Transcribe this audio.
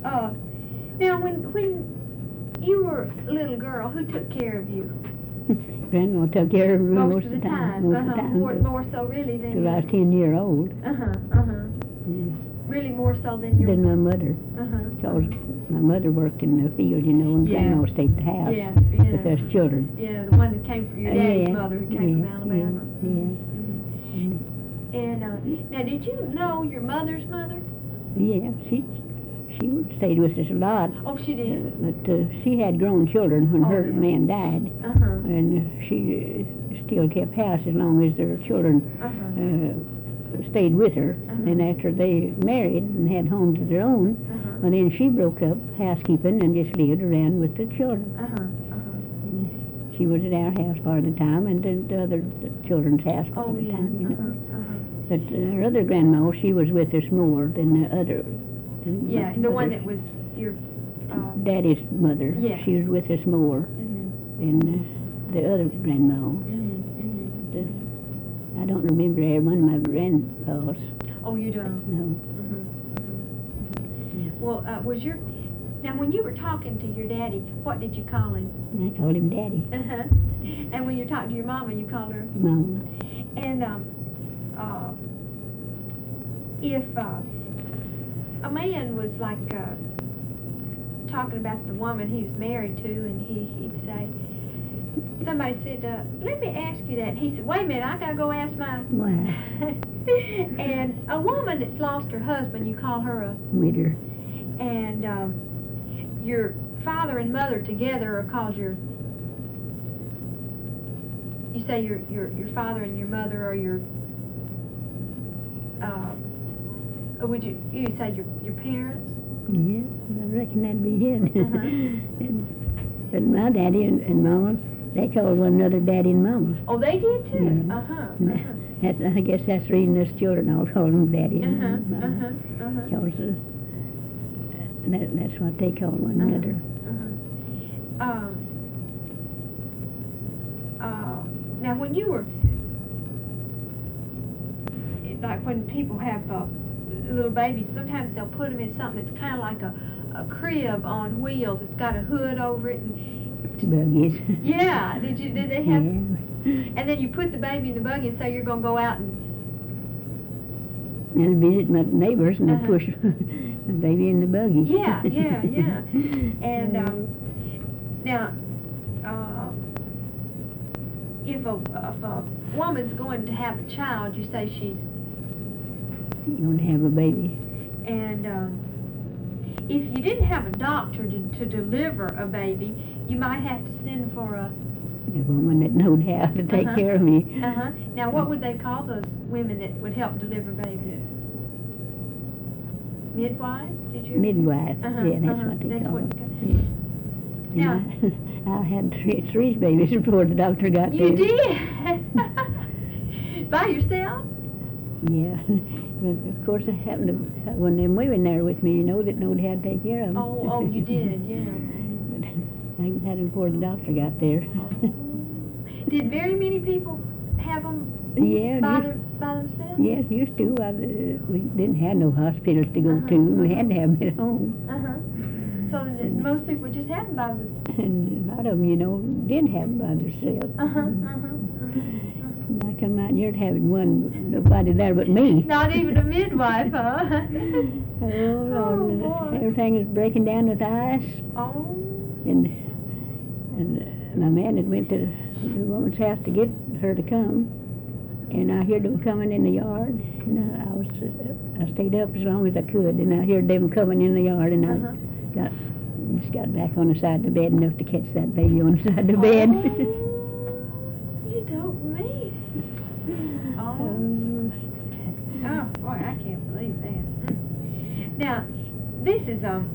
Now, when you were a little girl, who took care of you? Grandma took care of me Most of the time. Most of the time. More so really than Till I was 10 years old. Yeah. Really more so than your... Than my mother. Because my mother worked in the field, you know, and Grandma stayed at the house with us children. Yeah, the one that came from your daddy's mother who came from Alabama. And now, did you know your mother's mother? Yeah, she stayed with us a lot. Oh, she did? But she had grown children when her man died. And she still kept house as long as their children stayed with her. And after they married and had homes of their own, well, then she broke up housekeeping and just lived around with the children. And she was at our house part of the time and the other children's house part of the time, you know. But our other grandma, she was with us more than the other. The one that was your... Daddy's mother. Yeah. She was with us more than the other grandma. I don't remember every one of my grandpas. Oh, you don't? No. Well, was your... Now, when you were talking to your daddy, what did you call him? I called him Daddy. And when you talked to your mama, you called her? Mama. And if a man was like talking about the woman he was married to, and he'd say, somebody said, let me ask you that. And he said, wait a minute, I gotta go ask mine. Why? And a woman that's lost her husband, you call her a Widow. And your father and mother together are called your... You say your father and your mother are your... or would you say your parents? Yeah, I reckon that'd be it. And my daddy and mama, they called one another Daddy and Mama. Oh, they did too? I guess that's the reason us children all call them Daddy and Mama. Because that's what they call one another. Now, when you were... Like when people have little babies, sometimes they'll put them in something that's kind of like a crib on wheels. It's got a hood over it. And buggies. Yeah. Did they have... Yeah. And then you put the baby in the buggy and say you're going to go out and visit my neighbors and they push the baby in the buggy. Yeah. And now, if a woman's going to have a child, you say she's going to have a baby. And if you didn't have a doctor to deliver a baby, you might have to send for a woman that knowed how to take care of me. Now, what would they call those women that would help deliver babies? Midwives? Did you? Midwife. Yeah, that's what they call them. Yeah. I had three babies before the doctor got there. You did? By yourself? Yeah. But of course, I happened to have one of them women there with me, you know, that knowed how to take care of them. Oh, you did, yeah. But I had them before the doctor got there. Did very many people have them by themselves? Yes, used to. We didn't have no hospitals to go to. We had to have them at home. So most people just had them by themselves. And a lot of them, you know, did have them by themselves. And I come out here having one, nobody there but me. Not even a midwife, huh? Oh, Lord. Boy. Everything was breaking down with ice. Oh. And my man had went to the woman's house to get her to come. And I heard them coming in the yard. And I stayed up as long as I could. And I heard them coming in the yard. And I just got back on the side of the bed enough to catch that baby on the side of the bed. You don't mean. Oh, boy, I can't believe that. Now, this is